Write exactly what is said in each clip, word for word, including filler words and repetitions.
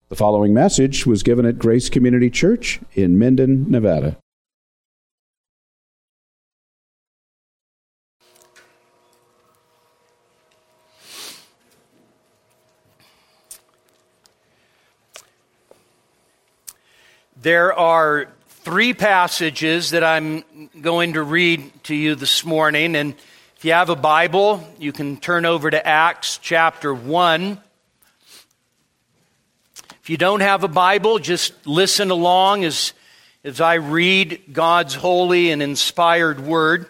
The following message was given at Grace Community Church in Minden, Nevada. There are three passages that I'm going to read to you this morning, and if you have a Bible, you can turn over to Acts chapter one. If you don't have a Bible, just listen along as, as I read God's holy and inspired word.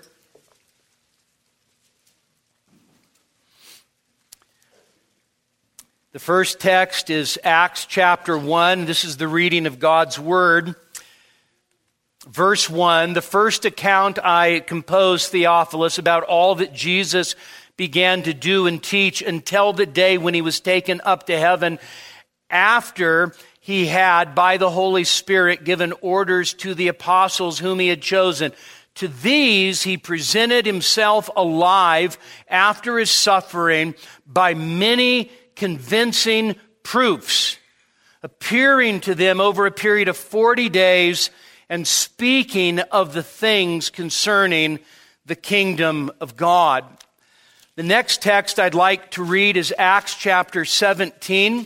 The first text is Acts chapter one. This is the reading of God's word. Verse one, the first account I composed, Theophilus, about all that Jesus began to do and teach until the day when he was taken up to heaven, after he had, by the Holy Spirit, given orders to the apostles whom he had chosen. To these he presented himself alive after his suffering by many convincing proofs, appearing to them over a period of forty days and speaking of the things concerning the kingdom of God. The next text I'd like to read is Acts chapter seventeen.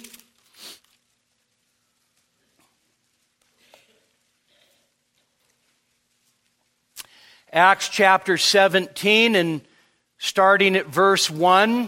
Acts chapter seventeen, and starting at verse one.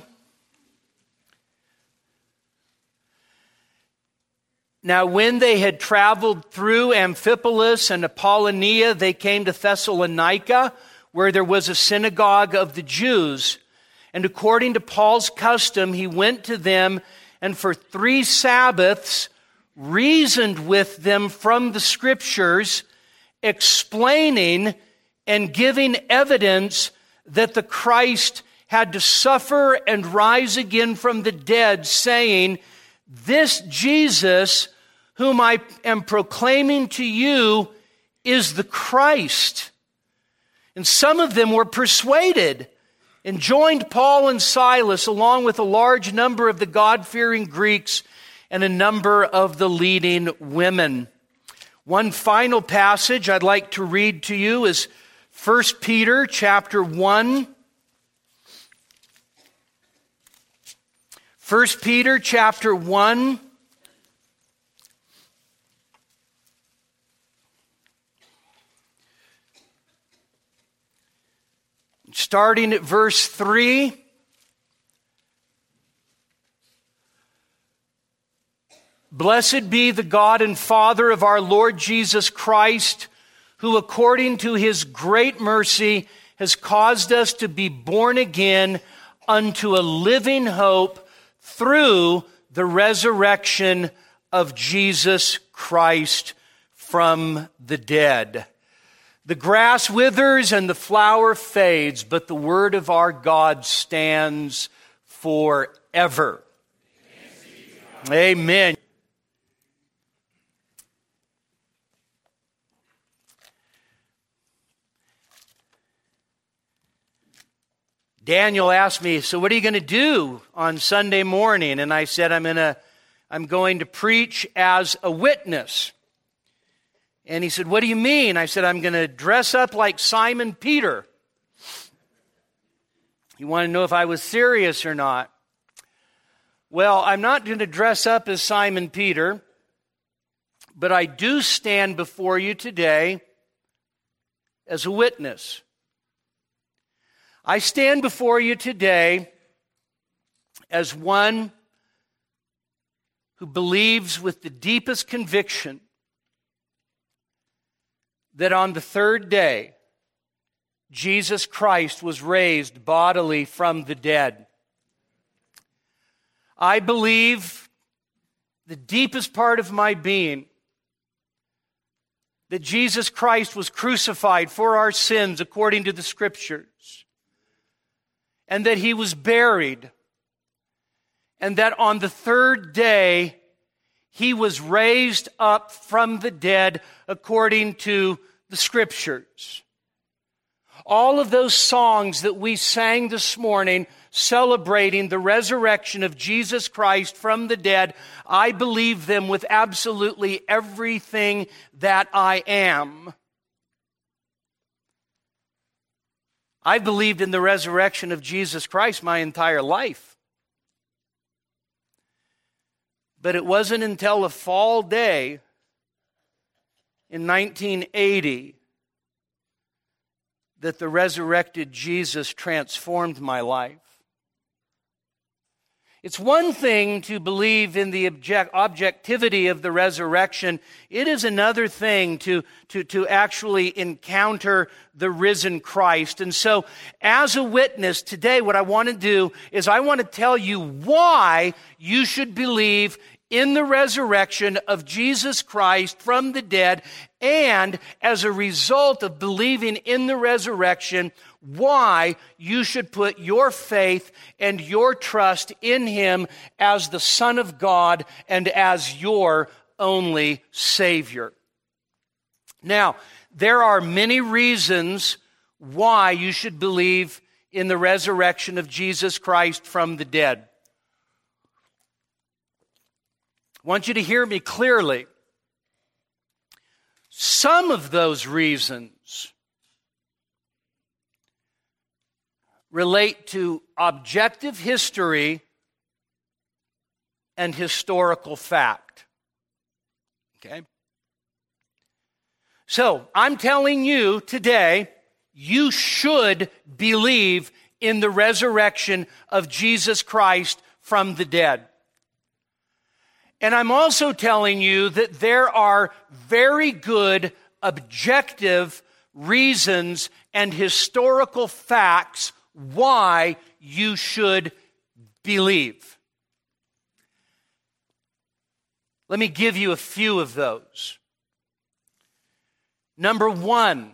Now when they had traveled through Amphipolis and Apollonia, they came to Thessalonica, where there was a synagogue of the Jews. And according to Paul's custom, he went to them and for three Sabbaths reasoned with them from the Scriptures, explaining and giving evidence that the Christ had to suffer and rise again from the dead, saying, "This Jesus, whom I am proclaiming to you, is the Christ." And some of them were persuaded and joined Paul and Silas along with a large number of the God-fearing Greeks and a number of the leading women. One final passage I'd like to read to you is First Peter chapter one. First Peter chapter one. Starting at verse three. Blessed be the God and Father of our Lord Jesus Christ, who according to his great mercy has caused us to be born again unto a living hope through the resurrection of Jesus Christ from the dead. The grass withers and the flower fades, but the word of our God stands forever. Amen. Daniel asked me, "So what are you going to do on Sunday morning?" And I said, I'm going to, I'm going to preach as a witness. And he said, "What do you mean?" I said, "I'm going to dress up like Simon Peter." He wanted to know if I was serious or not. Well, I'm not going to dress up as Simon Peter, but I do stand before you today as a witness. I stand before you today as one who believes with the deepest conviction that on the third day, Jesus Christ was raised bodily from the dead. I believe the deepest part of my being that Jesus Christ was crucified for our sins according to the Scriptures, and that he was buried, and that on the third day he was raised up from the dead according to the Scriptures. All of those songs that we sang this morning celebrating the resurrection of Jesus Christ from the dead, I believe them with absolutely everything that I am. I believed in the resurrection of Jesus Christ my entire life. But it wasn't until a fall day in nineteen eighty that the resurrected Jesus transformed my life. It's one thing to believe in the object, objectivity of the resurrection. It is another thing to, to, to actually encounter the risen Christ. And so, as a witness today, what I want to do is I want to tell you why you should believe in the resurrection of Jesus Christ from the dead, and as a result of believing in the resurrection, why you should put your faith and your trust in Him as the Son of God and as your only Savior. Now, there are many reasons why you should believe in the resurrection of Jesus Christ from the dead. I want you to hear me clearly. Some of those reasons relate to objective history and historical fact. Okay? So, I'm telling you today, you should believe in the resurrection of Jesus Christ from the dead. And I'm also telling you that there are very good objective reasons and historical facts why you should believe. Let me give you a few of those. Number one,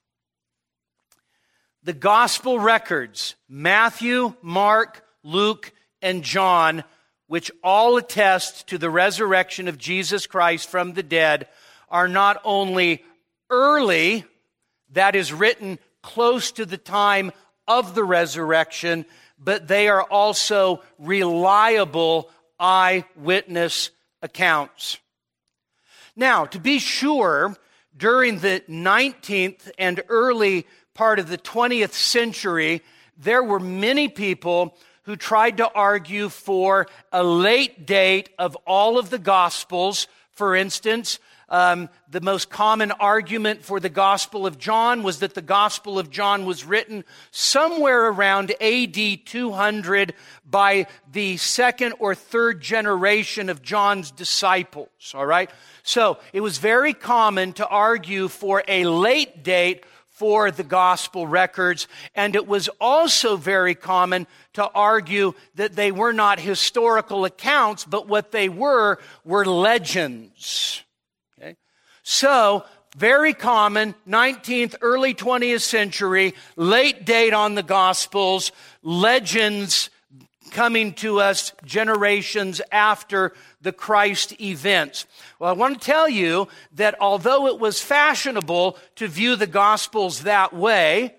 the gospel records, Matthew, Mark, Luke, and John, which all attest to the resurrection of Jesus Christ from the dead, are not only early, that is written close to the time of the resurrection, but they are also reliable eyewitness accounts. Now, to be sure, during the nineteenth and early part of the twentieth century, there were many people who tried to argue for a late date of all of the Gospels. For instance, um, the most common argument for the Gospel of John was that the Gospel of John was written somewhere around A D two hundred by the second or third generation of John's disciples, all right? So it was very common to argue for a late date for the gospel records, and it was also very common to argue that they were not historical accounts, but what they were were legends. Okay? So, very common, nineteenth, early twentieth century, late date on the gospels, legends coming to us generations after the Christ events. Well, I want to tell you that although it was fashionable to view the Gospels that way,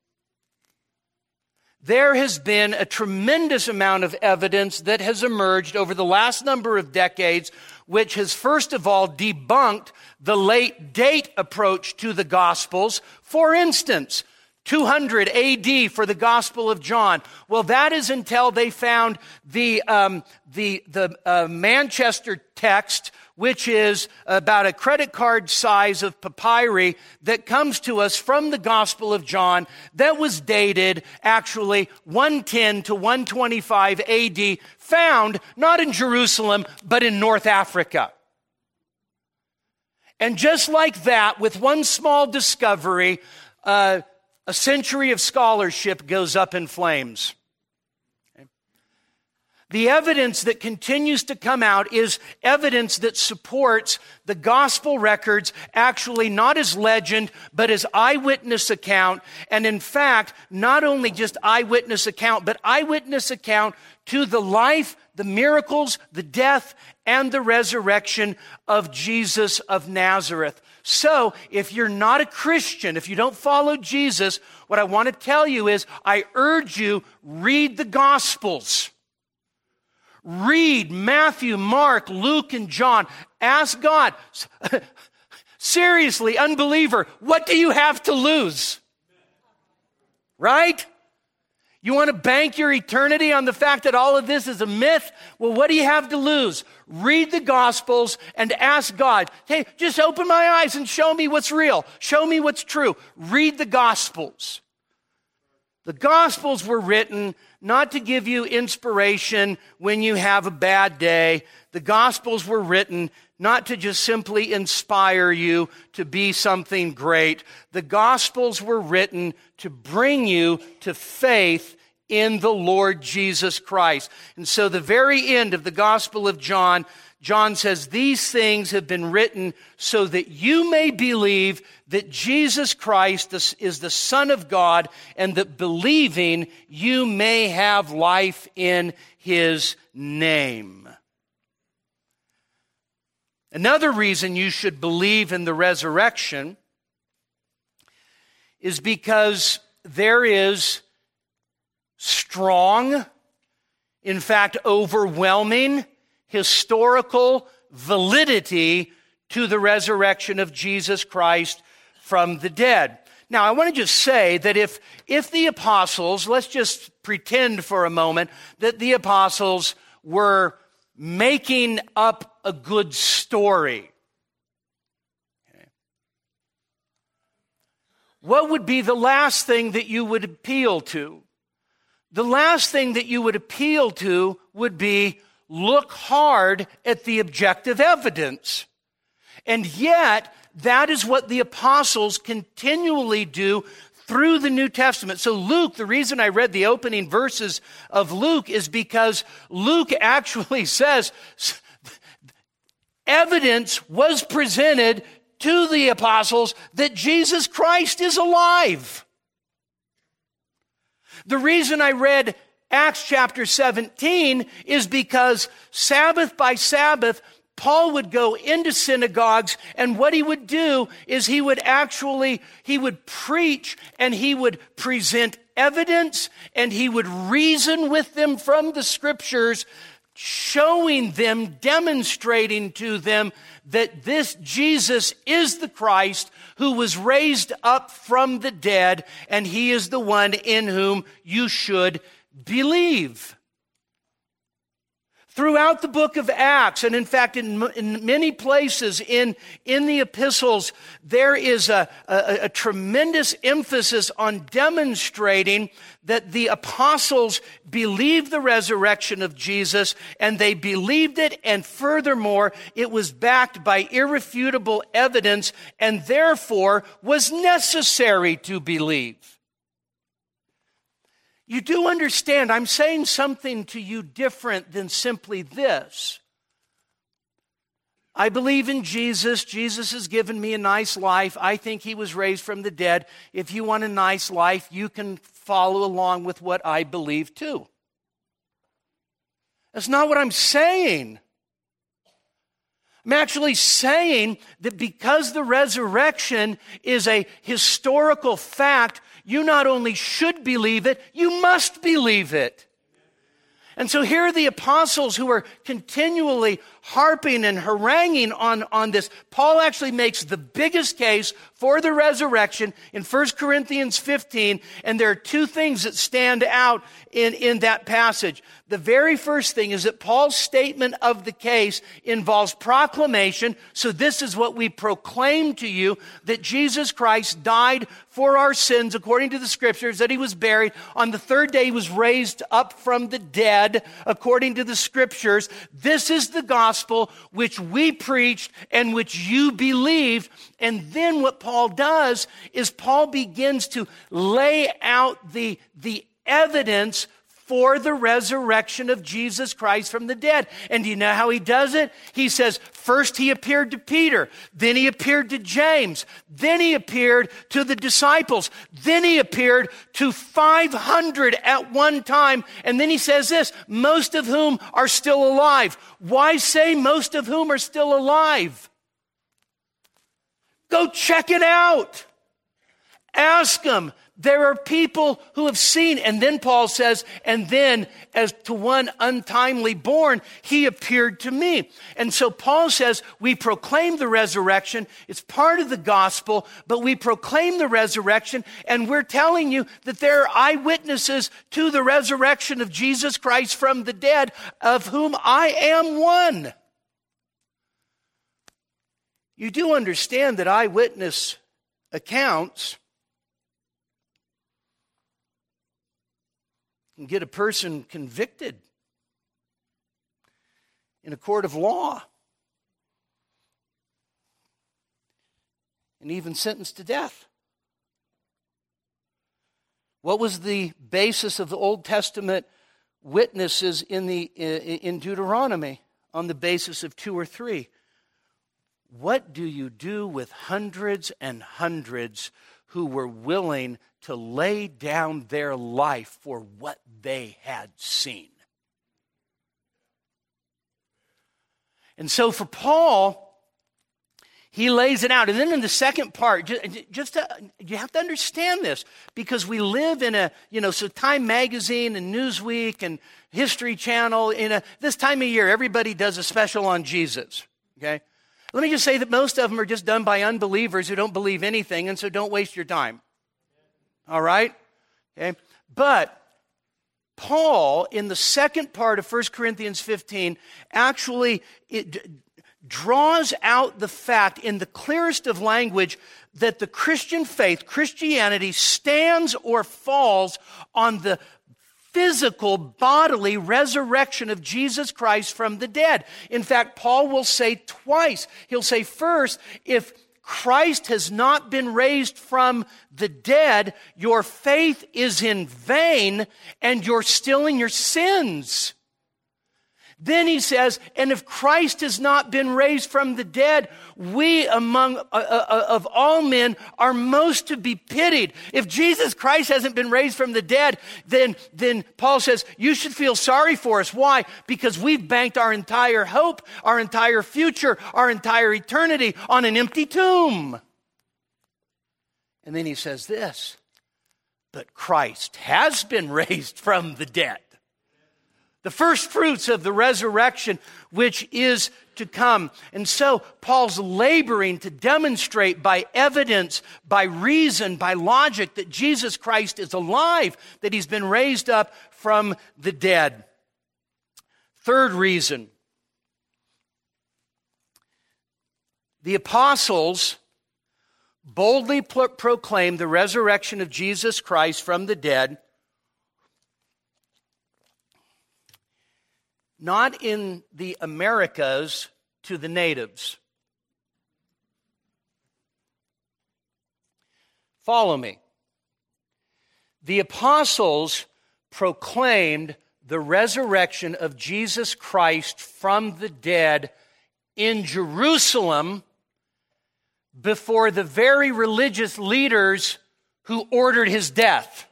there has been a tremendous amount of evidence that has emerged over the last number of decades, which has first of all debunked the late date approach to the Gospels. For instance, two hundred A D for the Gospel of John. Well, that is until they found the um, the the uh, Manchester text, which is about a credit card size of papyri that comes to us from the Gospel of John, that was dated actually one ten to one twenty-five A D, found not in Jerusalem, but in North Africa. And just like that, with one small discovery, uh, a century of scholarship goes up in flames. Okay. The evidence that continues to come out is evidence that supports the gospel records actually not as legend, but as eyewitness account. And in fact, not only just eyewitness account, but eyewitness account to the life, the miracles, the death, and the resurrection of Jesus of Nazareth. So, if you're not a Christian, if you don't follow Jesus, what I want to tell you is, I urge you, read the Gospels. Read Matthew, Mark, Luke, and John. Ask God, seriously, unbeliever, what do you have to lose? Right? You want to bank your eternity on the fact that all of this is a myth? Well, what do you have to lose? Read the Gospels and ask God, hey, just open my eyes and show me what's real. Show me what's true. Read the Gospels. The Gospels were written not to give you inspiration when you have a bad day. The Gospels were written not to just simply inspire you to be something great. The Gospels were written to bring you to faith in the Lord Jesus Christ. And so the very end of the Gospel of John, John says, these things have been written so that you may believe that Jesus Christ is the Son of God, and that believing you may have life in His name. Another reason you should believe in the resurrection is because there is strong, in fact, overwhelming historical validity to the resurrection of Jesus Christ from the dead. Now, I want to just say that if, if the apostles, let's just pretend for a moment that the apostles were making up a good story, okay, what would be the last thing that you would appeal to? The last thing that you would appeal to would be, look hard at the objective evidence. And yet, that is what the apostles continually do through the New Testament. So Luke, the reason I read the opening verses of Luke is because Luke actually says evidence was presented to the apostles that Jesus Christ is alive. The reason I read Acts chapter seventeen is because Sabbath by Sabbath, Paul would go into synagogues, and what he would do is he would actually, he would preach and he would present evidence and he would reason with them from the scriptures, showing them, demonstrating to them that this Jesus is the Christ who was raised up from the dead, and he is the one in whom you should believe. Throughout the book of Acts, and in fact in, in many places in, in the epistles, there is a, a, a tremendous emphasis on demonstrating that the apostles believed the resurrection of Jesus, and they believed it, and furthermore, it was backed by irrefutable evidence, and therefore was necessary to believe. You do understand, I'm saying something to you different than simply this. I believe in Jesus. Jesus has given me a nice life. I think he was raised from the dead. If you want a nice life, you can follow along with what I believe too. That's not what I'm saying. I'm actually saying that because the resurrection is a historical fact, you not only should believe it, you must believe it. And so here are the apostles who are continually harping and haranguing on, on this. Paul actually makes the biggest case for the resurrection in First Corinthians fifteen, and there are two things that stand out in, in that passage. The very first thing is that Paul's statement of the case involves proclamation. So this is what we proclaim to you, that Jesus Christ died for our sins according to the scriptures, that he was buried. On the third day he was raised up from the dead according to the scriptures. This is the gospel which we preached and which you believed. And then what Paul does is Paul begins to lay out the, the evidence before the resurrection of Jesus Christ from the dead. And do you know how he does it? He says, first he appeared to Peter, then he appeared to James, then he appeared to the disciples, then he appeared to five hundred at one time, and then he says this, most of whom are still alive. Why say most of whom are still alive? Go check it out. Ask them. There are people who have seen, and then Paul says, and then as to one untimely born, he appeared to me. And so Paul says, we proclaim the resurrection. It's part of the gospel, but we proclaim the resurrection, and we're telling you that there are eyewitnesses to the resurrection of Jesus Christ from the dead, of whom I am one. You do understand that eyewitness accounts can get a person convicted in a court of law and even sentenced to death. What was the basis of the Old Testament witnesses in the in Deuteronomy? On the basis of two or three. What do you do with hundreds and hundreds who were willing to lay down their life for what they had seen? And so for Paul, he lays it out. And then in the second part, just to, you have to understand this, because we live in a, you know, so Time Magazine and Newsweek and History Channel, in a, this time of year, everybody does a special on Jesus, okay? Let me just say that most of them are just done by unbelievers who don't believe anything, and so don't waste your time. All right? Okay. But Paul, in the second part of First Corinthians fifteen, actually it d- draws out the fact in the clearest of language that the Christian faith, Christianity, stands or falls on the physical, bodily resurrection of Jesus Christ from the dead. In fact, Paul will say twice. He'll say first, if Christ has not been raised from the dead, your faith is in vain and you're still in your sins. Then he says, and if Christ has not been raised from the dead, we among uh, uh, of all men are most to be pitied. If Jesus Christ hasn't been raised from the dead, then, then Paul says, you should feel sorry for us. Why? Because we've banked our entire hope, our entire future, our entire eternity on an empty tomb. And then he says this, but Christ has been raised from the dead. The first fruits of the resurrection, which is to come. And so Paul's laboring to demonstrate by evidence, by reason, by logic that Jesus Christ is alive, that he's been raised up from the dead. Third reason. The apostles boldly pro- proclaimed the resurrection of Jesus Christ from the dead, not in the Americas to the natives. Follow me. The apostles proclaimed the resurrection of Jesus Christ from the dead in Jerusalem before the very religious leaders who ordered his death.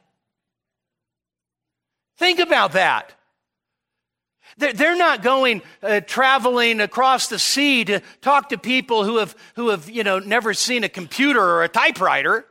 Think about that. They're not going uh, traveling across the sea to talk to people who have, who have, you know, never seen a computer or a typewriter.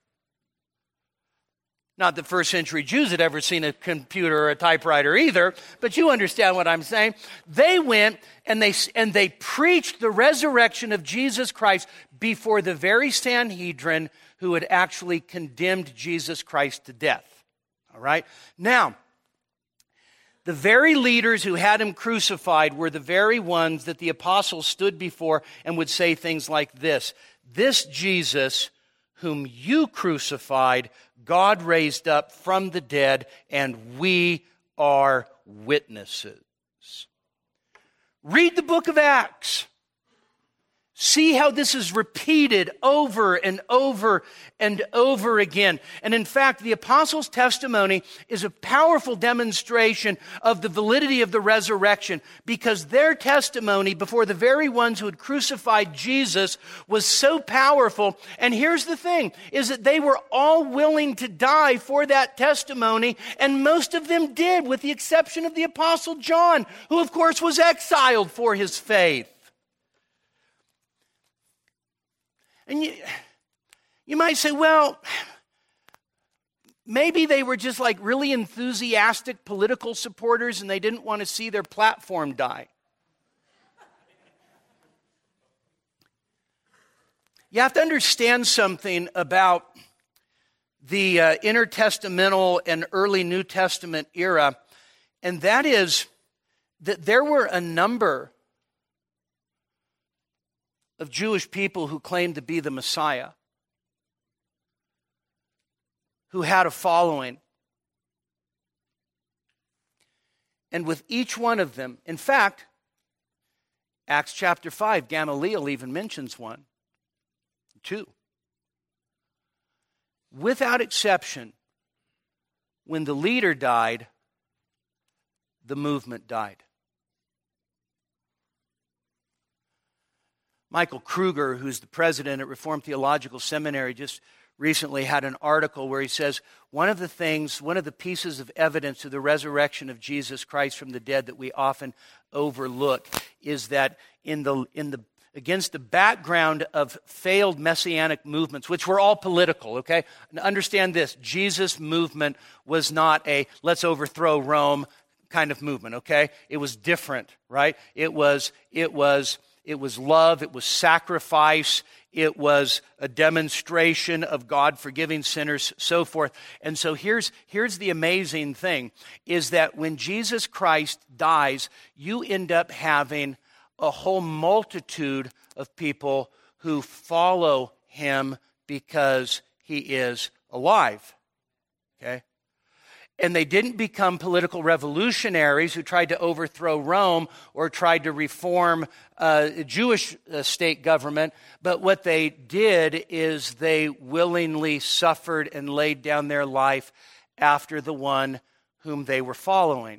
Not that first century Jews had ever seen a computer or a typewriter either, but you understand what I'm saying. They went and they and they preached the resurrection of Jesus Christ before the very Sanhedrin who had actually condemned Jesus Christ to death. All right? Now, the very leaders who had him crucified were the very ones that the apostles stood before and would say things like this. This Jesus whom you crucified, God raised up from the dead, and we are witnesses. Read the book of Acts. See how this is repeated over and over and over again. And in fact, the apostles' testimony is a powerful demonstration of the validity of the resurrection, because their testimony before the very ones who had crucified Jesus was so powerful. And here's the thing, is that they were all willing to die for that testimony, and most of them did, with the exception of the apostle John, who of course was exiled for his faith. And you, you might say, well, maybe they were just like really enthusiastic political supporters and they didn't want to see their platform die. You have to understand something about the uh, intertestamental and early New Testament era, and that is that there were a number of Jewish people who claimed to be the Messiah, who had a following. And with each one of them, in fact, Acts chapter five, Gamaliel even mentions one, two. Without exception, when the leader died, the movement died. Michael Kruger, who's the president at Reformed Theological Seminary, just recently had an article where he says one of the things, one of the pieces of evidence of the resurrection of Jesus Christ from the dead that we often overlook is that in the in the against the background of failed messianic movements, which were all political, okay? And understand this, Jesus' movement was not a let's overthrow Rome kind of movement, okay? It was different, right? It was it was It was love, it was sacrifice, it was a demonstration of God forgiving sinners, so forth. And so here's, here's the amazing thing, is that when Jesus Christ dies, you end up having a whole multitude of people who follow him because he is alive, okay? And they didn't become political revolutionaries who tried to overthrow Rome or tried to reform uh, a Jewish uh, state government. But what they did is they willingly suffered and laid down their life after the one whom they were following.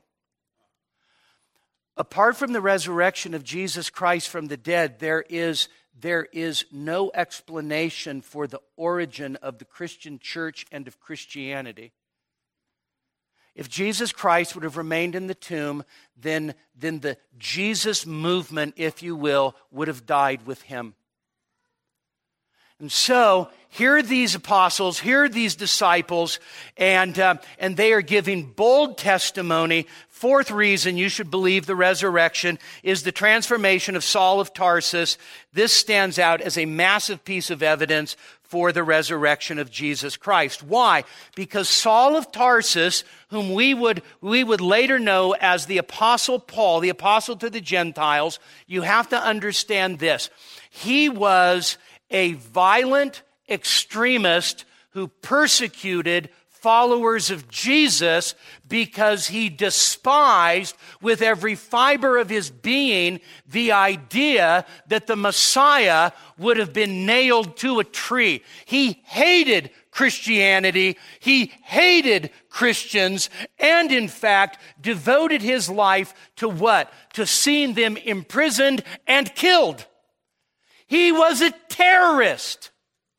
Apart from the resurrection of Jesus Christ from the dead, there is, there is no explanation for the origin of the Christian church and of Christianity. If Jesus Christ would have remained in the tomb, then, then the Jesus movement, if you will, would have died with him. And so, here are these apostles, here are these disciples, and, uh, and they are giving bold testimony. Fourth reason you should believe the resurrection is the transformation of Saul of Tarsus. This stands out as a massive piece of evidence for the resurrection of Jesus Christ. Why? Because Saul of Tarsus, whom we would, we would later know as the Apostle Paul, the apostle to the Gentiles, you have to understand this. He was a violent extremist who persecuted followers of Jesus because he despised with every fiber of his being the idea that the Messiah would have been nailed to a tree. He hated Christianity, he hated Christians, and in fact devoted his life to what? To seeing them imprisoned and killed. He was a terrorist.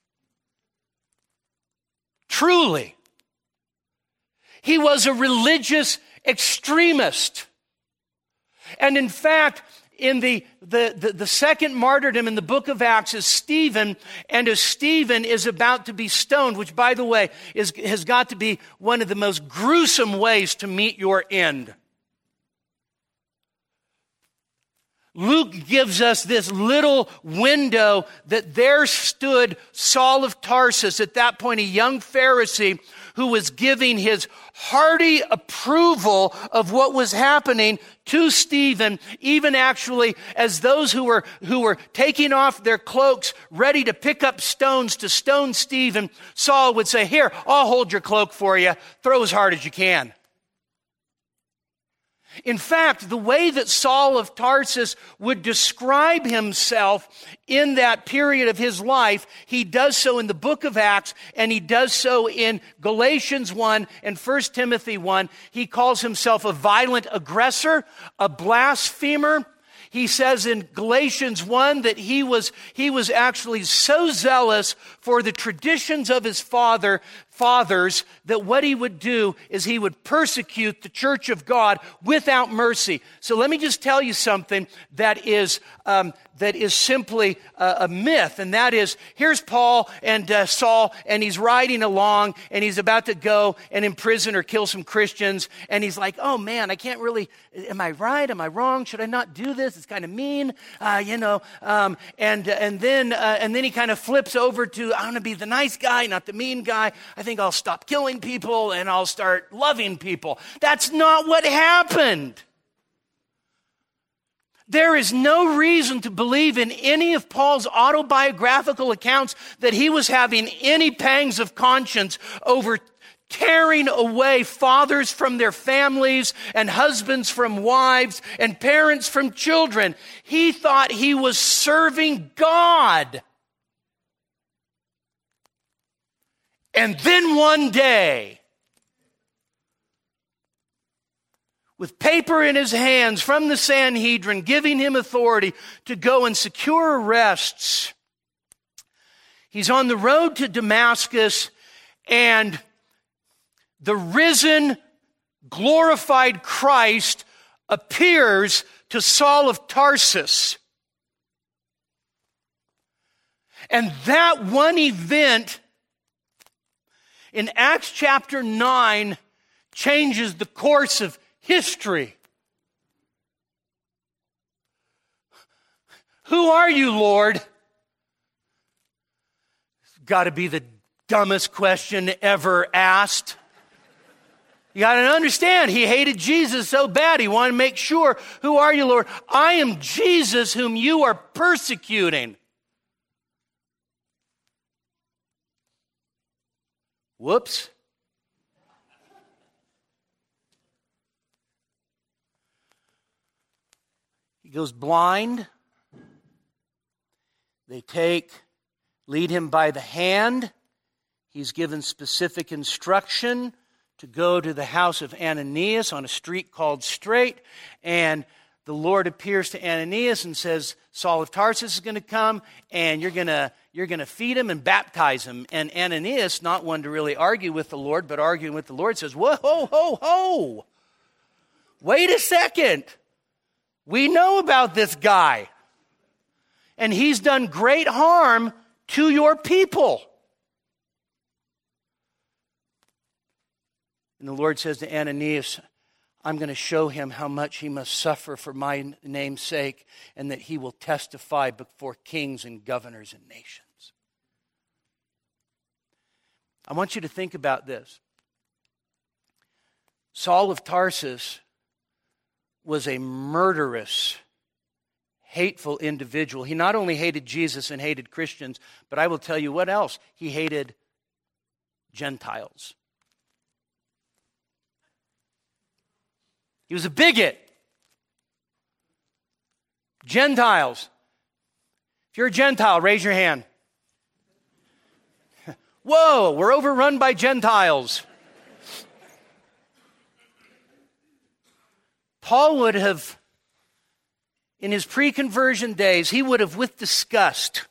Truly. He was a religious extremist. And in fact, in the, the, the, the second martyrdom in the book of Acts is Stephen, and as Stephen is about to be stoned, which by the way is, has got to be one of the most gruesome ways to meet your end. Luke gives us this little window that there stood Saul of Tarsus, at that point a young Pharisee who was giving his hearty approval of what was happening to Stephen, even actually as those who were, who were taking off their cloaks, ready to pick up stones to stone Stephen, Saul would say, "Here, I'll hold your cloak for you. Throw as hard as you can." In fact, the way that Saul of Tarsus would describe himself in that period of his life, he does so in the book of Acts, and he does so in Galatians one and First Timothy one. He calls himself a violent aggressor, a blasphemer. He says in Galatians one that he was, he was actually so zealous for the traditions of his father, fathers that what he would do is he would persecute the church of God without mercy. So let me just tell you something that is um, that is simply a, a myth, and that is, here's Paul and uh, Saul, and he's riding along, and he's about to go and imprison or kill some Christians, and he's like, oh man, I can't really, am I right? Am I wrong? Should I not do this? It's kind of mean, uh, you know, um, and, and, then, uh, and then he kind of flips over to, I want to be the nice guy, not the mean guy. I think I'll stop killing people, and I'll start loving people. That's not what happened. There is no reason to believe in any of Paul's autobiographical accounts that he was having any pangs of conscience over tearing away fathers from their families and husbands from wives and parents from children. He thought he was serving God. And then one day, with paper in his hands from the Sanhedrin, giving him authority to go and secure arrests, he's on the road to Damascus, and the risen, glorified Christ appears to Saul of Tarsus. And that one event in Acts chapter nine changes the course of history. Who are you, Lord? It's got to be the dumbest question ever asked. You got to understand, he hated Jesus so bad, he wanted to make sure, who are you, Lord? I am Jesus whom you are persecuting. Whoops. He goes blind. They take, lead him by the hand. He's given specific instruction to go to the house of Ananias on a street called Straight. And the Lord appears to Ananias and says, Saul of Tarsus is going to come, and you're going to you're going to feed him and baptize him. And Ananias, not one to really argue with the Lord, but arguing with the Lord, says, whoa, ho, ho, ho. Wait a second. We know about this guy, and he's done great harm to your people. And the Lord says to Ananias, I'm going to show him how much he must suffer for my name's sake, and that he will testify before kings and governors and nations. I want you to think about this. Saul of Tarsus was a murderous, hateful individual. He not only hated Jesus and hated Christians, but I will tell you what else. He hated Gentiles. He was a bigot. Gentiles. If you're a Gentile, raise your hand. Whoa, we're overrun by Gentiles. Paul would have, in his pre-conversion days, he would have with disgust,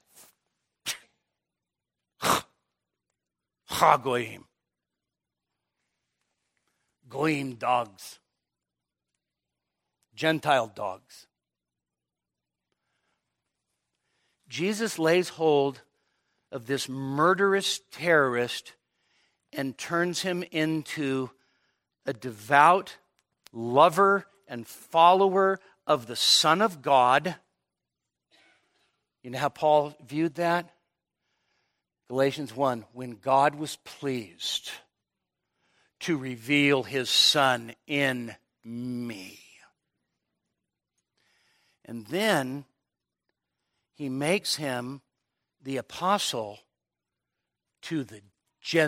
ha goyim, goyim dogs, Gentile dogs. Jesus lays hold of this murderous terrorist and turns him into a devout lover and follower of the Son of God. You know how Paul viewed that? Galatians one, when God was pleased to reveal his Son in me. And then he makes him the apostle to the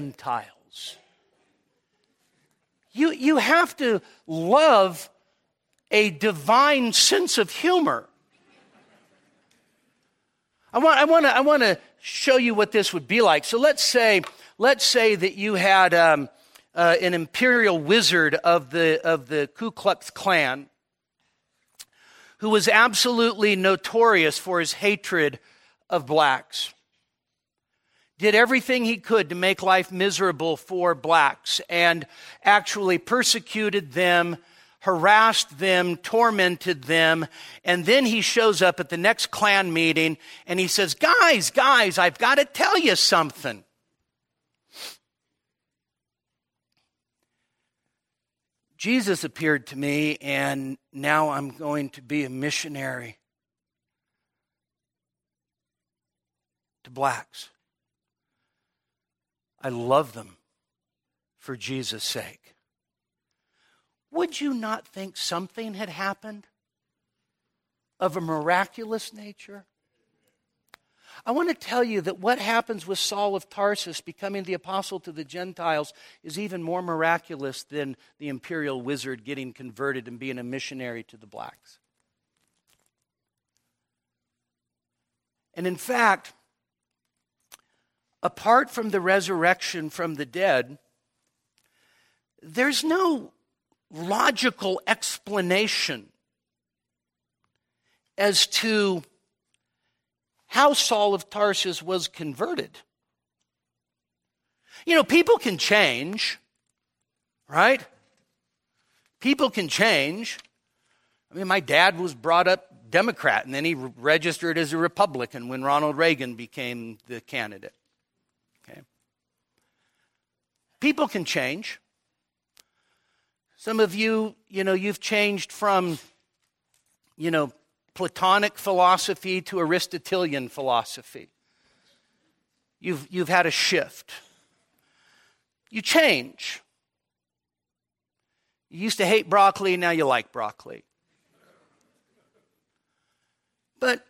Gentiles. You, you have to love a divine sense of humor. I want, I want to, I want to show you what this would be like. So let's say, let's say that you had um, uh, an imperial wizard of the of the Ku Klux Klan, who was absolutely notorious for his hatred of blacks. Did everything he could to make life miserable for blacks and actually persecuted them, harassed them, tormented them, and then he shows up at the next Klan meeting and he says, guys, guys, I've got to tell you something. Jesus appeared to me and now I'm going to be a missionary to blacks. I love them for Jesus' sake. Would you not think something had happened of a miraculous nature? I want to tell you that what happens with Saul of Tarsus becoming the apostle to the Gentiles is even more miraculous than the imperial wizard getting converted and being a missionary to the blacks. And in fact, apart from the resurrection from the dead, there's no logical explanation as to how Saul of Tarsus was converted. You know, people can change, right? People can change. I mean, my dad was brought up Democrat, and then he registered as a Republican when Ronald Reagan became the candidate. Okay. People can change. Some of you, you know, you've changed from, you know, Platonic philosophy to Aristotelian philosophy. You've, you've had a shift. You change. You used to hate broccoli, now you like broccoli. But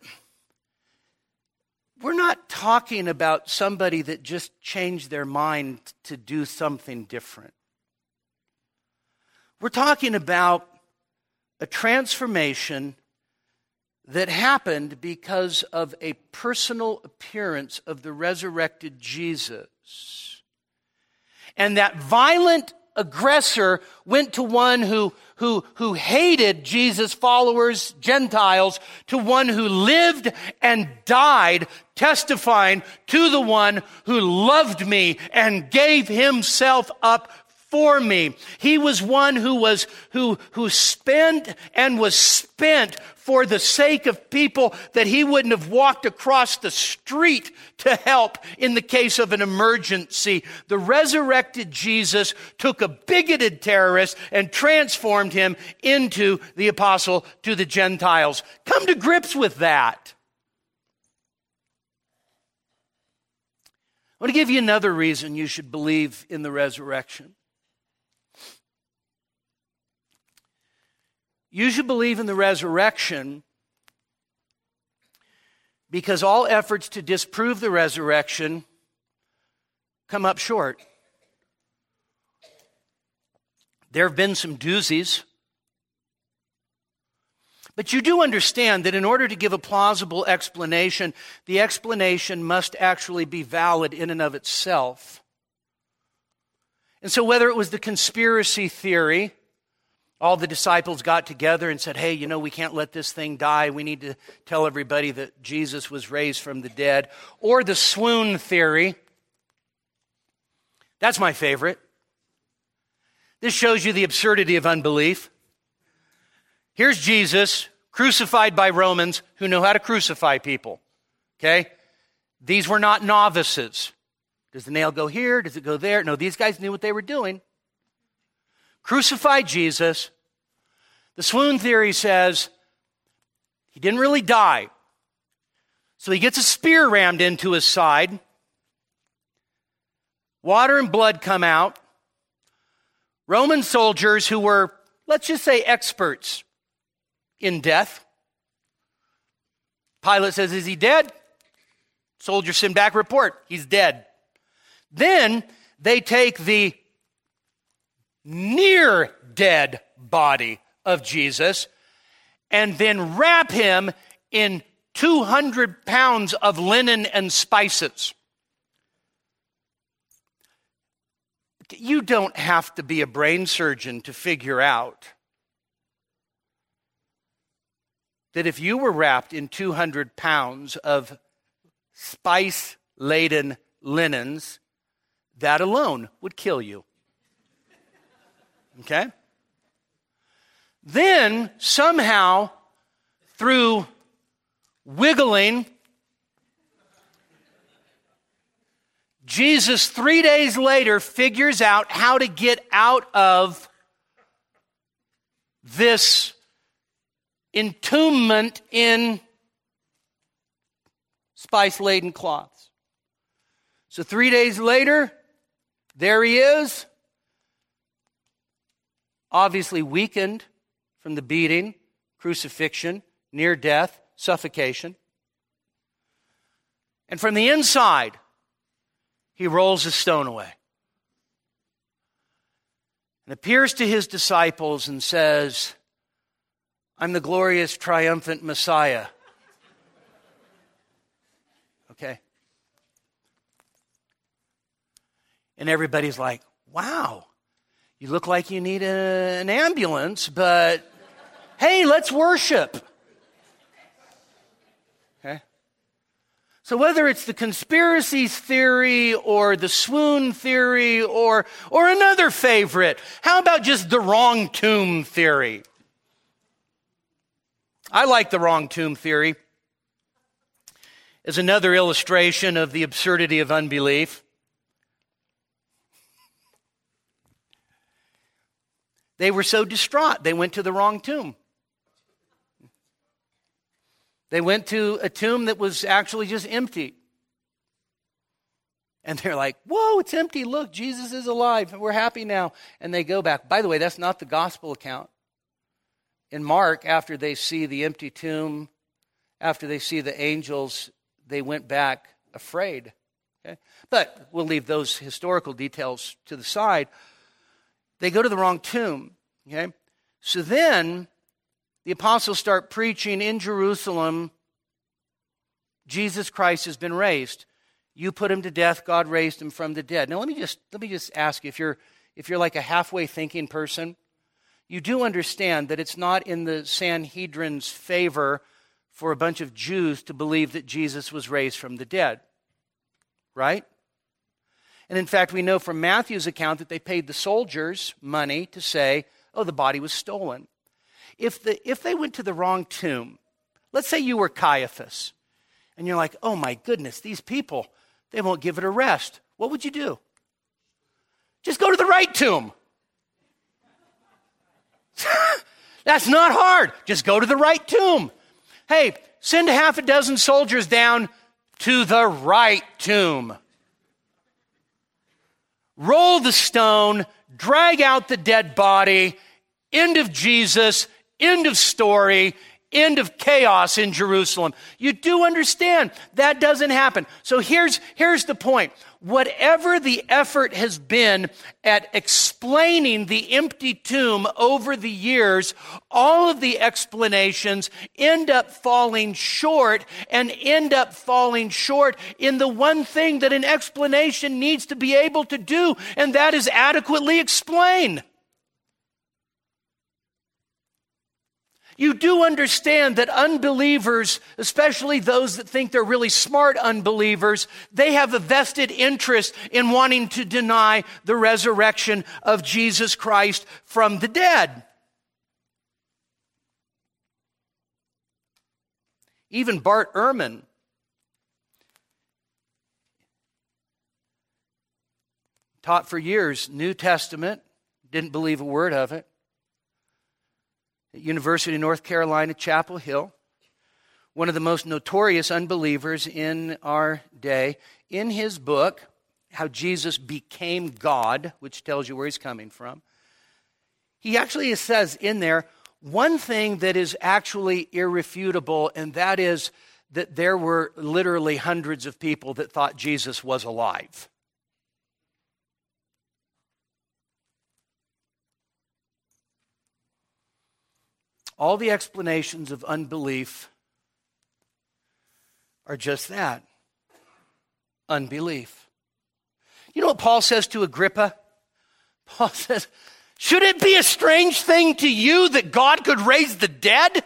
we're not talking about somebody that just changed their mind to do something different. We're talking about a transformation that happened because of a personal appearance of the resurrected Jesus. And that violent aggressor went to one who, who, who hated Jesus' followers, Gentiles, to one who lived and died, testifying to the one who loved me and gave himself up for me. He was one who was who who spent and was spent for the sake of people that he wouldn't have walked across the street to help in the case of an emergency. The resurrected Jesus took a bigoted terrorist and transformed him into the apostle to the Gentiles. Come to grips with that. I want to give you another reason you should believe in the resurrection. You should believe in the resurrection because all efforts to disprove the resurrection come up short. There have been some doozies. But you do understand that in order to give a plausible explanation, the explanation must actually be valid in and of itself. And so whether it was the conspiracy theory, all the disciples got together and said, hey, you know, we can't let this thing die. We need to tell everybody that Jesus was raised from the dead. Or the swoon theory. That's my favorite. This shows you the absurdity of unbelief. Here's Jesus, crucified by Romans who know how to crucify people. Okay? These were not novices. Does the nail go here? Does it go there? No, these guys knew what they were doing. Crucified Jesus. The swoon theory says he didn't really die. So he gets a spear rammed into his side. Water and blood come out. Roman soldiers who were, let's just say, experts in death. Pilate says, is he dead? Soldiers send back report. He's dead. Then they take the near dead body of Jesus and then wrap him in two hundred pounds of linen and spices. You don't have to be a brain surgeon to figure out that if you were wrapped in two hundred pounds of spice-laden linens, that alone would kill you. Okay? Then, somehow, through wiggling, Jesus, three days later, figures out how to get out of this entombment in spice-laden cloths. So three days later, there he is, obviously weakened from the beating, crucifixion, near death, suffocation. And from the inside, he rolls a stone away and appears to his disciples and says, I'm the glorious, triumphant Messiah. Okay? And everybody's like, wow, you look like you need a, an ambulance, but hey, let's worship. Okay? So whether it's the conspiracy theory or the swoon theory or, or another favorite, how about just the wrong tomb theory? I like the wrong tomb theory as another illustration of the absurdity of unbelief. They were so distraught, they went to the wrong tomb. They went to a tomb that was actually just empty. And they're like, whoa, it's empty. Look, Jesus is alive. We're happy now. And they go back. By the way, that's not the gospel account. In Mark, after they see the empty tomb, after they see the angels, they went back afraid. Okay? But we'll leave those historical details to the side. They go to the wrong tomb. Okay? So then the apostles start preaching in Jerusalem, Jesus Christ has been raised. You put him to death, God raised him from the dead. Now let me just let me just ask you, if you're if you're like a halfway thinking person, you do understand that it's not in the Sanhedrin's favor for a bunch of Jews to believe that Jesus was raised from the dead. Right? And in fact, we know from Matthew's account that they paid the soldiers money to say, oh, the body was stolen. If the if they went to the wrong tomb, let's say you were Caiaphas, and you're like, oh my goodness, these people, they won't give it a rest. What would you do? Just go to the right tomb. That's not hard. Just go to the right tomb. Hey, send a half a dozen soldiers down to the right tomb. Roll the stone, drag out the dead body, end of Jesus, end of story, end of chaos in Jerusalem. You do understand that doesn't happen. So here's, here's the point. Whatever the effort has been at explaining the empty tomb over the years, all of the explanations end up falling short and end up falling short in the one thing that an explanation needs to be able to do, and that is adequately explain. You do understand that unbelievers, especially those that think they're really smart unbelievers, they have a vested interest in wanting to deny the resurrection of Jesus Christ from the dead. Even Bart Ehrman, taught for years New Testament, didn't believe a word of it. At University of North Carolina, Chapel Hill, one of the most notorious unbelievers in our day, in his book, How Jesus Became God, which tells you where he's coming from, he actually says in there one thing that is actually irrefutable, and that is that there were literally hundreds of people that thought Jesus was alive. All the explanations of unbelief are just that, unbelief. You know what Paul says to Agrippa? Paul says, should it be a strange thing to you that God could raise the dead?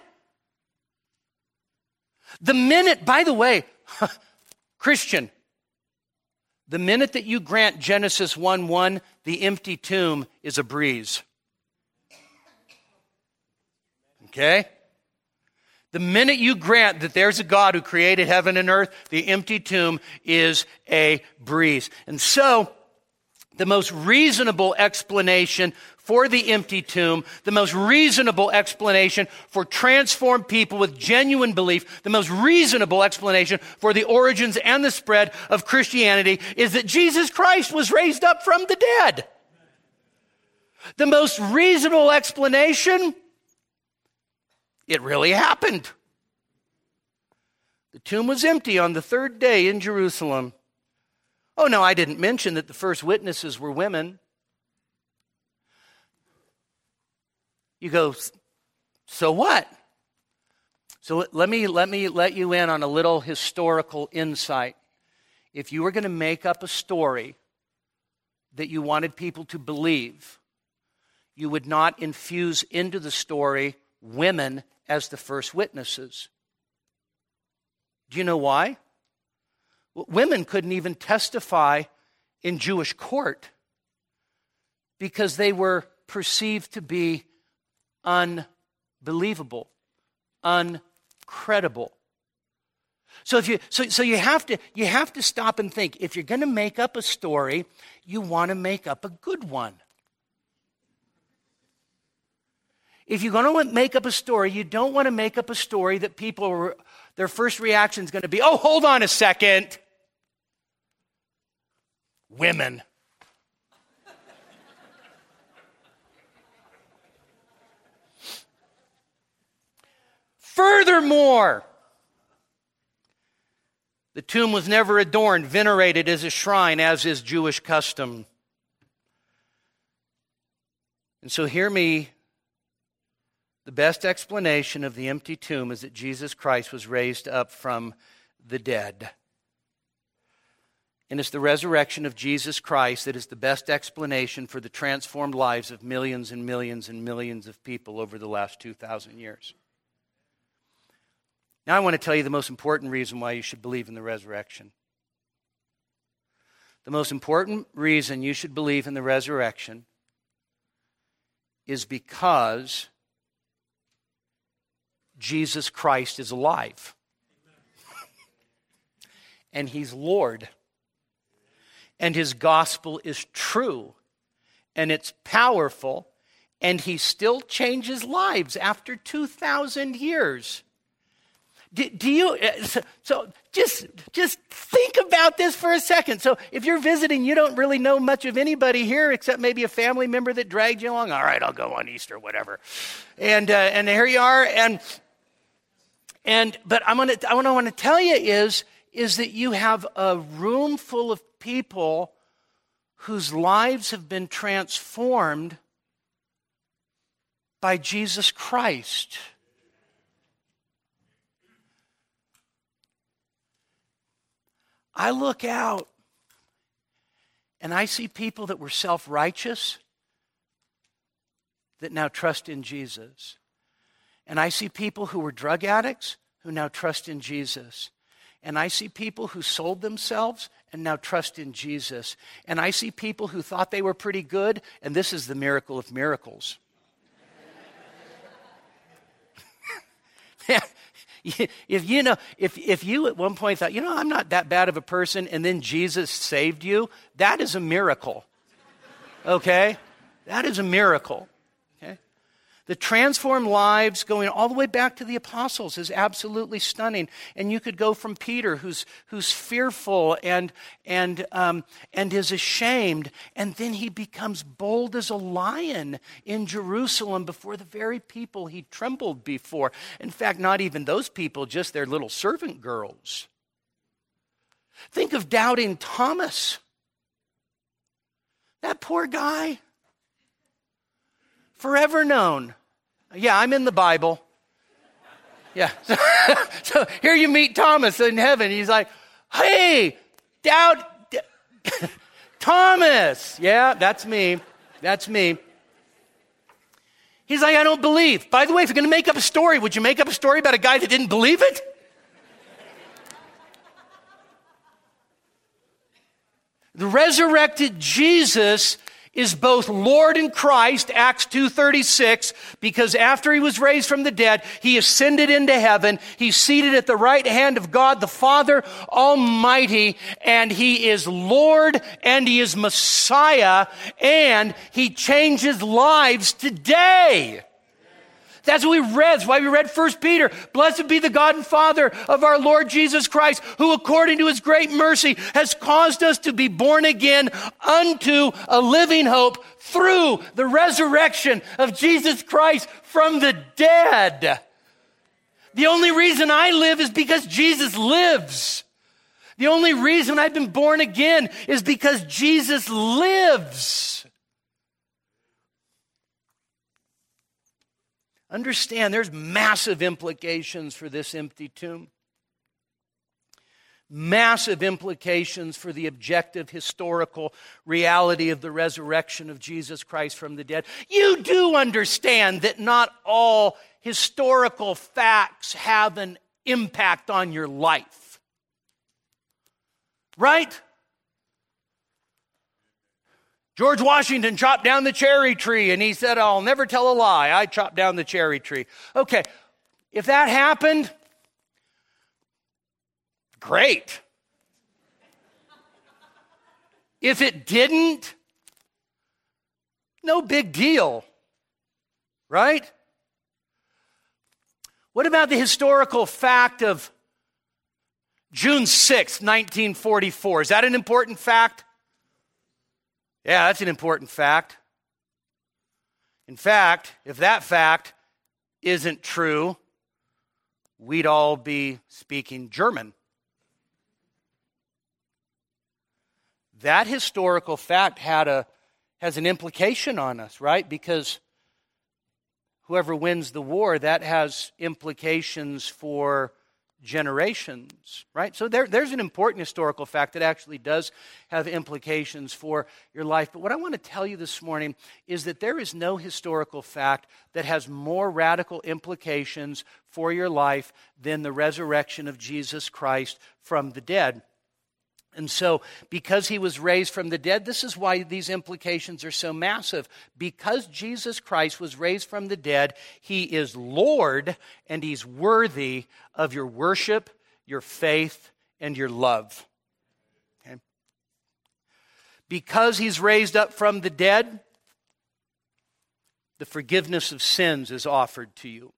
The minute, by the way, Christian, the minute that you grant Genesis one one, the empty tomb is a breeze. Okay? The minute you grant that there's a God who created heaven and earth, the empty tomb is a breeze. And so, the most reasonable explanation for the empty tomb, the most reasonable explanation for transformed people with genuine belief, the most reasonable explanation for the origins and the spread of Christianity is that Jesus Christ was raised up from the dead. The most reasonable explanation, it really happened. The tomb was empty on the third day in Jerusalem. Oh, no, I didn't mention that the first witnesses were women. You go, so what? So let me let me let you in on a little historical insight. If you were going to make up a story that you wanted people to believe, you would not infuse into the story women as the first witnesses. Do you know why? Well, women couldn't even testify in Jewish court because they were perceived to be unbelievable, uncredible. So if you so so you have to you have to stop and think. If you're going to make up a story, you want to make up a good one. If you're going to make up a story, you don't want to make up a story that people are, their first reaction is going to be, "Oh, hold on a second. Women." Furthermore, the tomb was never adorned, venerated as a shrine, as is Jewish custom. And so hear me. The best explanation of the empty tomb is that Jesus Christ was raised up from the dead. And it's the resurrection of Jesus Christ that is the best explanation for the transformed lives of millions and millions and millions of people over the last two thousand years. Now I want to tell you the most important reason why you should believe in the resurrection. The most important reason you should believe in the resurrection is because Jesus Christ is alive. And He's Lord. And His gospel is true. And it's powerful. And He still changes lives after two thousand years. Do, do you, so, so just, just think about this for a second. So if you're visiting, you don't really know much of anybody here except maybe a family member that dragged you along. All right, I'll go on Easter, whatever. And, uh, and here you are. And, and, but I'm gonna, what I want to tell you is, is that you have a room full of people whose lives have been transformed by Jesus Christ. I look out and I see people that were self-righteous that now trust in Jesus. And I see people who were drug addicts who now trust in Jesus. And I see people who sold themselves and now trust in Jesus. And I see people who thought they were pretty good, and this is the miracle of miracles. If you know, if, if you at one point thought, you know, I'm not that bad of a person, and then Jesus saved you, that is a miracle. Okay? That is a miracle. Okay? The transformed lives going all the way back to the apostles is absolutely stunning. And you could go from Peter, who's who's fearful and and um, and is ashamed, and then he becomes bold as a lion in Jerusalem before the very people he trembled before. In fact, not even those people, just their little servant girls. Think of doubting Thomas. That poor guy. Forever known. Yeah, I'm in the Bible. Yeah. So, so here you meet Thomas in heaven. He's like, hey, doubt, d- Thomas. Yeah, that's me. That's me. He's like, I don't believe. By the way, if you're going to make up a story, would you make up a story about a guy that didn't believe it? The resurrected Jesus is both Lord and Christ, Acts two thirty-six, because after he was raised from the dead, he ascended into heaven. He's seated at the right hand of God, the Father Almighty, and he is Lord and he is Messiah, and he changes lives today. That's what we read. That's why we read First Peter. Blessed be the God and Father of our Lord Jesus Christ, who according to his great mercy has caused us to be born again unto a living hope through the resurrection of Jesus Christ from the dead. The only reason I live is because Jesus lives. The only reason I've been born again is because Jesus lives. Understand, there's massive implications for this empty tomb. Massive implications for the objective historical reality of the resurrection of Jesus Christ from the dead. You do understand that not all historical facts have an impact on your life. Right? George Washington chopped down the cherry tree and he said, I'll never tell a lie. I chopped down the cherry tree. Okay, if that happened, great. If it didn't, no big deal, right? What about the historical fact of June sixth, nineteen forty-four? Is that an important fact? Yeah, that's an important fact. In fact, if that fact isn't true, we'd all be speaking German. That historical fact had a has an implication on us, right? Because whoever wins the war, that has implications for generations, right? So there, there's an important historical fact that actually does have implications for your life. But what I want to tell you this morning is that there is no historical fact that has more radical implications for your life than the resurrection of Jesus Christ from the dead. And so, because he was raised from the dead, this is why these implications are so massive. Because Jesus Christ was raised from the dead, he is Lord and he's worthy of your worship, your faith, and your love. Okay? Because he's raised up from the dead, the forgiveness of sins is offered to you.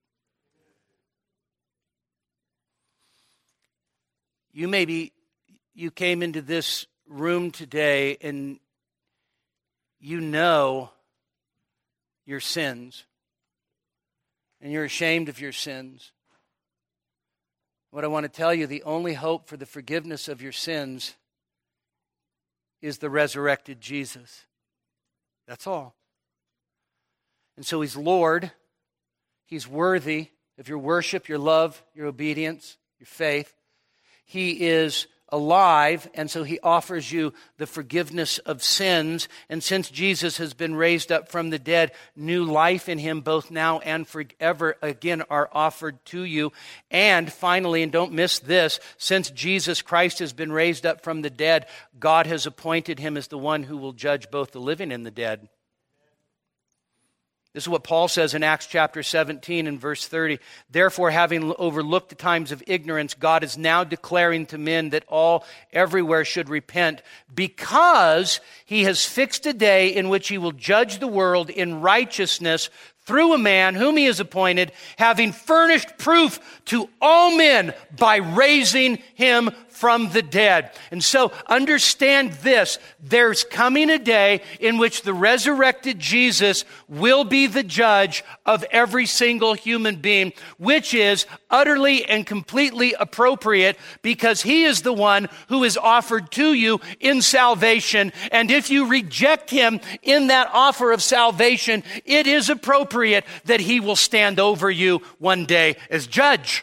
You may be You came into this room today and you know your sins and you're ashamed of your sins. What I want to tell you, the only hope for the forgiveness of your sins is the resurrected Jesus. That's all. And so he's Lord. He's worthy of your worship, your love, your obedience, your faith. He is alive, and so he offers you the forgiveness of sins. And since Jesus has been raised up from the dead, new life in him both now and forever again are offered to you. And finally, and don't miss this, since Jesus Christ has been raised up from the dead, God has appointed him as the one who will judge both the living and the dead. This is what Paul says in Acts chapter seventeen and verse thirty. Therefore, having overlooked the times of ignorance, God is now declaring to men that all everywhere should repent, because he has fixed a day in which he will judge the world in righteousness through a man whom he has appointed, having furnished proof to all men by raising him from the dead. And so understand this, there's coming a day in which the resurrected Jesus will be the judge of every single human being, which is utterly and completely appropriate because he is the one who is offered to you in salvation. And if you reject him in that offer of salvation, it is appropriate that he will stand over you one day as judge.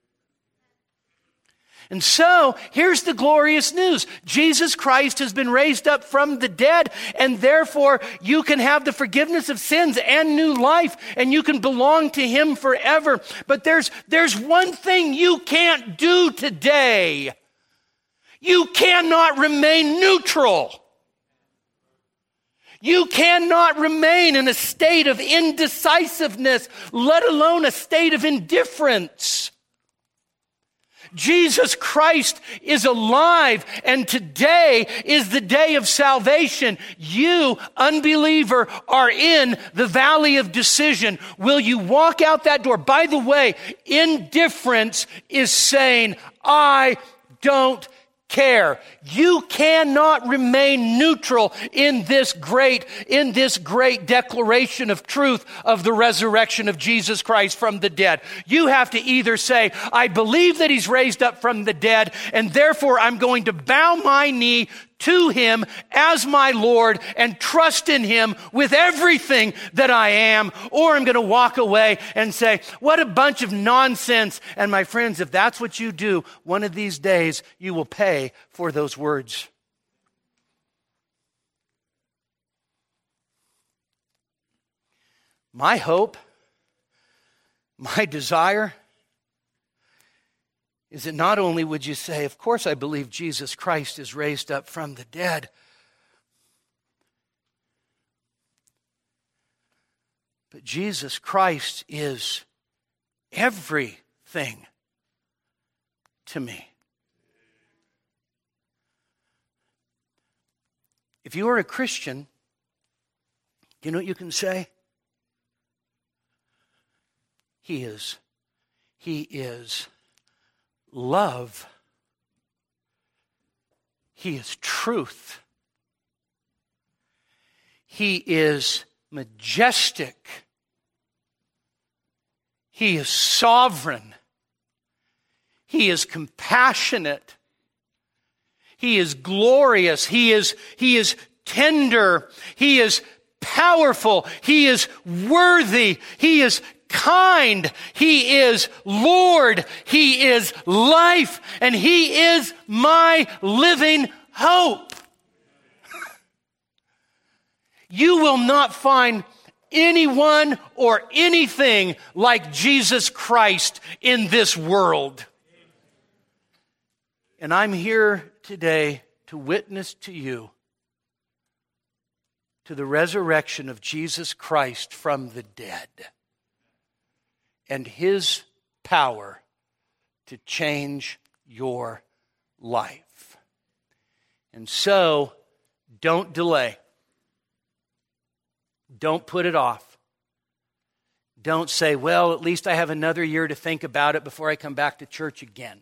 And so, here's the glorious news. Jesus Christ has been raised up from the dead, and therefore you can have the forgiveness of sins and new life, and you can belong to him forever. But there's, there's one thing you can't do today. You cannot remain neutral. You cannot remain in a state of indecisiveness, let alone a state of indifference. Jesus Christ is alive, and today is the day of salvation. You, unbeliever, are in the valley of decision. Will you walk out that door? By the way, indifference is saying, I don't care. You cannot remain neutral in this great, in this great declaration of truth of the resurrection of Jesus Christ from the dead. You have to either say, I believe that he's raised up from the dead, and therefore I'm going to bow my knee to him as my Lord and trust in him with everything that I am, or I'm going to walk away and say, what a bunch of nonsense. And my friends, if that's what you do, one of these days you will pay for those words. My hope, my desire, is that not only would you say, of course I believe Jesus Christ is raised up from the dead, but Jesus Christ is everything to me. If you are a Christian, you know what you can say? He is, he is love. He is truth. He is majestic. He is sovereign. He is compassionate. He is glorious. He is, he is tender. He is powerful. He is worthy. He is kind. He is Lord. He is life. And he is my living hope. You will not find anyone or anything like Jesus Christ in this world. And I'm here today to witness to you to the resurrection of Jesus Christ from the dead and his power to change your life. And so, don't delay. Don't put it off. Don't say, well, at least I have another year to think about it before I come back to church again.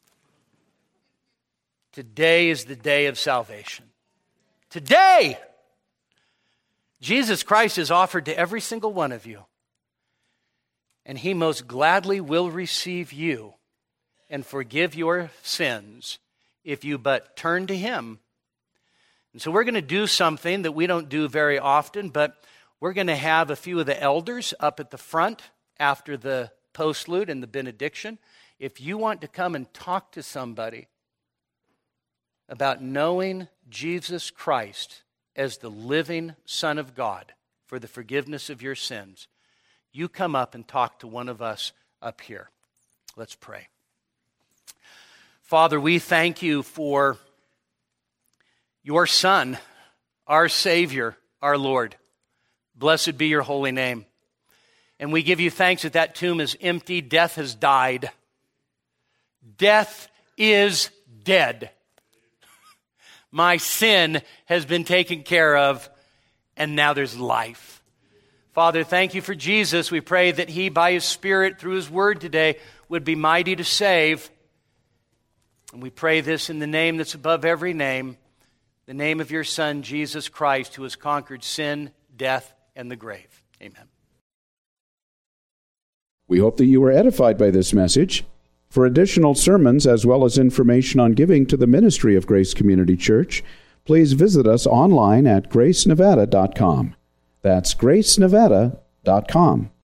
Today is the day of salvation. Today! Jesus Christ is offered to every single one of you. And he most gladly will receive you and forgive your sins if you but turn to him. And so we're going to do something that we don't do very often, but we're going to have a few of the elders up at the front after the postlude and the benediction. If you want to come and talk to somebody about knowing Jesus Christ as the living Son of God for the forgiveness of your sins, you come up and talk to one of us up here. Let's pray. Father, we thank you for your Son, our Savior, our Lord. Blessed be your holy name. And we give you thanks that that tomb is empty. Death has died. Death is dead. My sin has been taken care of, and now there's life. Father, thank you for Jesus. We pray that he, by his Spirit, through his word today, would be mighty to save. And we pray this in the name that's above every name, the name of your Son, Jesus Christ, who has conquered sin, death, and the grave. Amen. We hope that you were edified by this message. For additional sermons as well as information on giving to the ministry of Grace Community Church, please visit us online at grace nevada dot com. That's grace nevada dot com.